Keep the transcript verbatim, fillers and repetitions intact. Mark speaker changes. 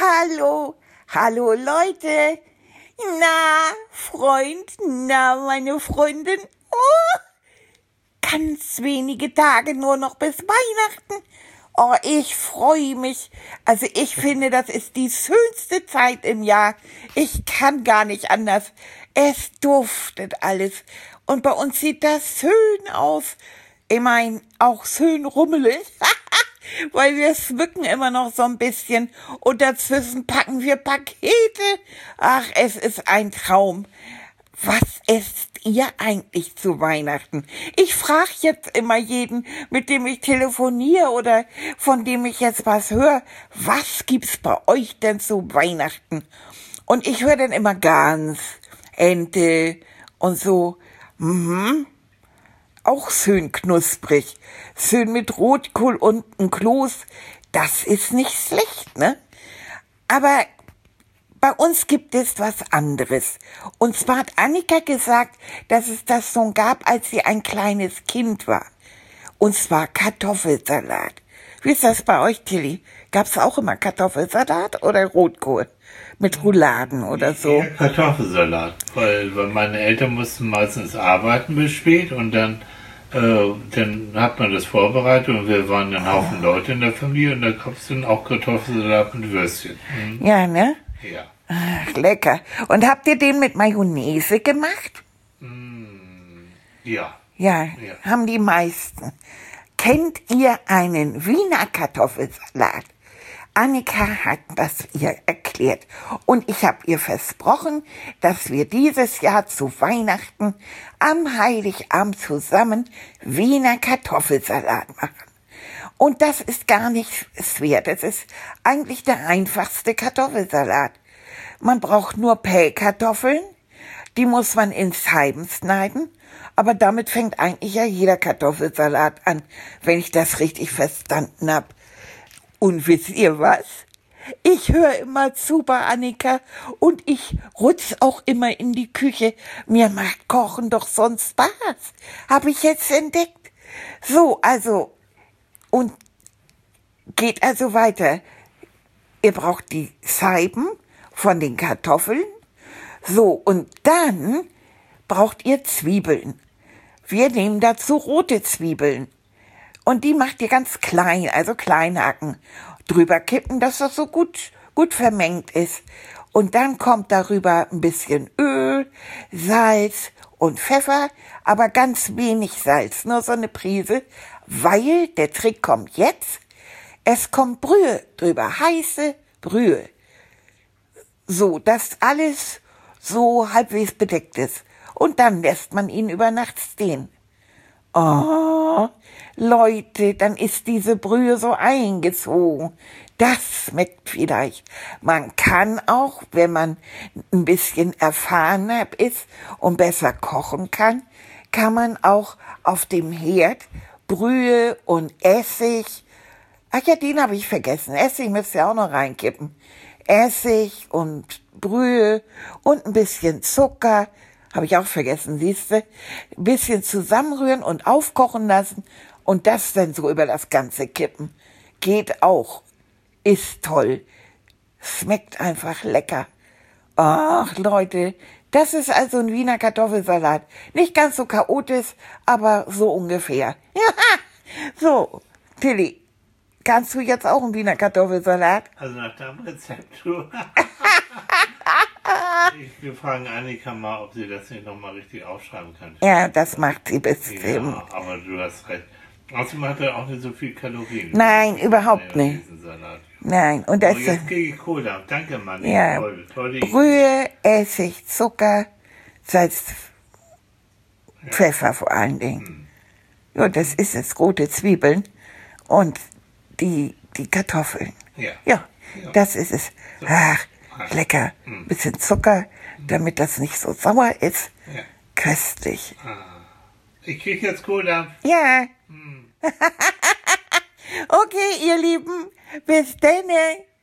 Speaker 1: Hallo, hallo Leute. Na, Freund, na, meine Freundin. Oh, ganz wenige Tage nur noch bis Weihnachten. Oh, ich freue mich. Also ich finde, das ist die schönste Zeit im Jahr. Ich kann gar nicht anders. Es duftet alles. Und bei uns sieht das schön aus. Ich meine, auch schön rummelig. Weil wir schmücken immer noch so ein bisschen. Und dazwischen packen wir Pakete. Ach, es ist ein Traum. Was esst ihr eigentlich zu Weihnachten? Ich frage jetzt immer jeden, mit dem ich telefoniere oder von dem ich jetzt was höre, was gibt's bei euch denn zu Weihnachten? Und ich höre dann immer Gans, Ente und so. Mhm. Auch schön knusprig. Schön mit Rotkohl und ein Kloß. Das ist nicht schlecht, ne? Aber bei uns gibt es was anderes. Und zwar hat Annika gesagt, dass es das schon gab, als sie ein kleines Kind war. Und zwar Kartoffelsalat. Wie ist das bei euch, Tilly? Gab's auch immer Kartoffelsalat oder Rotkohl? Mit Rouladen oder so?
Speaker 2: Ja, Kartoffelsalat. Weil, weil meine Eltern mussten meistens arbeiten bis spät und dann, äh, dann hat man das vorbereitet und wir waren ein Haufen Leute in der Familie und da gab es dann auch Kartoffelsalat mit Würstchen. Mhm.
Speaker 1: Ja, ne?
Speaker 2: Ja.
Speaker 1: Ach, lecker. Und habt ihr den mit Mayonnaise gemacht?
Speaker 2: Mm, ja.
Speaker 1: Ja,
Speaker 2: Ja.
Speaker 1: haben die meisten. Kennt ihr einen Wiener Kartoffelsalat? Annika hat das ihr erklärt. Und ich habe ihr versprochen, dass wir dieses Jahr zu Weihnachten am Heiligabend zusammen Wiener Kartoffelsalat machen. Und das ist gar nicht schwer. Das ist eigentlich der einfachste Kartoffelsalat. Man braucht nur Pellkartoffeln. Die muss man in Scheiben schneiden. Aber damit fängt eigentlich ja jeder Kartoffelsalat an, wenn ich das richtig verstanden habe. Und wisst ihr was? Ich höre immer zu bei Annika und ich rutsch auch immer in die Küche. Mir macht Kochen doch sonst Spaß. Habe ich jetzt entdeckt. So, also, und geht also weiter. Ihr braucht die Scheiben von den Kartoffeln. So, und dann braucht ihr Zwiebeln. Wir nehmen dazu rote Zwiebeln. Und die macht ihr ganz klein, also klein hacken. Drüber kippen, dass das so gut, gut vermengt ist. Und dann kommt darüber ein bisschen Öl, Salz und Pfeffer, aber ganz wenig Salz, nur so eine Prise, weil der Trick kommt jetzt. Es kommt Brühe drüber, heiße Brühe. So, dass alles so halbwegs bedeckt ist. Und dann lässt man ihn über Nacht stehen. Oh, Leute, dann ist diese Brühe so eingezogen. Das schmeckt vielleicht. Man kann auch, wenn man ein bisschen erfahrener ist und besser kochen kann, kann man auch auf dem Herd Brühe und Essig, ach ja, den habe ich vergessen, Essig müsst ihr auch noch reinkippen. Essig und Brühe und ein bisschen Zucker, habe ich auch vergessen, siehste, ein bisschen zusammenrühren und aufkochen lassen und das dann so über das Ganze kippen. Geht auch. Ist toll. Schmeckt einfach lecker. Ach, Leute, das ist also ein Wiener Kartoffelsalat. Nicht ganz so chaotisch, aber so ungefähr. Ja, so, Tilly, kannst du jetzt auch einen Wiener Kartoffelsalat?
Speaker 2: Also nach deinem Rezept, du. Ich, wir fragen Annika mal, ob sie das nicht nochmal richtig aufschreiben kann.
Speaker 1: Ja, das macht sie bestimmt.
Speaker 2: Ja, aber du hast recht. Außerdem hat er auch nicht so viel Kalorien.
Speaker 1: Nein, überhaupt nicht.
Speaker 2: Salat.
Speaker 1: Nein, und das
Speaker 2: Oh, jetzt kriege ich Cola. Danke, Mann.
Speaker 1: ja,
Speaker 2: Toll, tolle
Speaker 1: Brühe, Essig, Zucker, Salz, ja. Pfeffer vor allen Dingen. Hm. Ja, das ist es, rote Zwiebeln und die, die Kartoffeln.
Speaker 2: Ja.
Speaker 1: Ja,
Speaker 2: ja.
Speaker 1: Das ist es.
Speaker 2: So.
Speaker 1: Ach, lecker. Hm. Bisschen Zucker, damit das nicht so sauer ist.
Speaker 2: Ja.
Speaker 1: Köstlich.
Speaker 2: Ah. Ich kriege jetzt Cola.
Speaker 1: Ja.
Speaker 2: Hm.
Speaker 1: Okay, ihr Lieben, bis denne.